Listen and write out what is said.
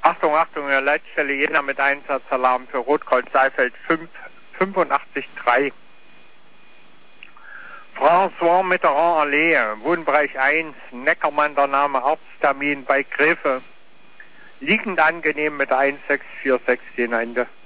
Achtung, Achtung, in der Leitstelle Jena mit Einsatzalarm für Rotkreuz-Saalfeld 85-3. François Mitterrand Allee, Wohnbereich 1, Neckermann, der Name, Arzttermin bei Gräfe. Liegend angenehm mit 1646 den Ende.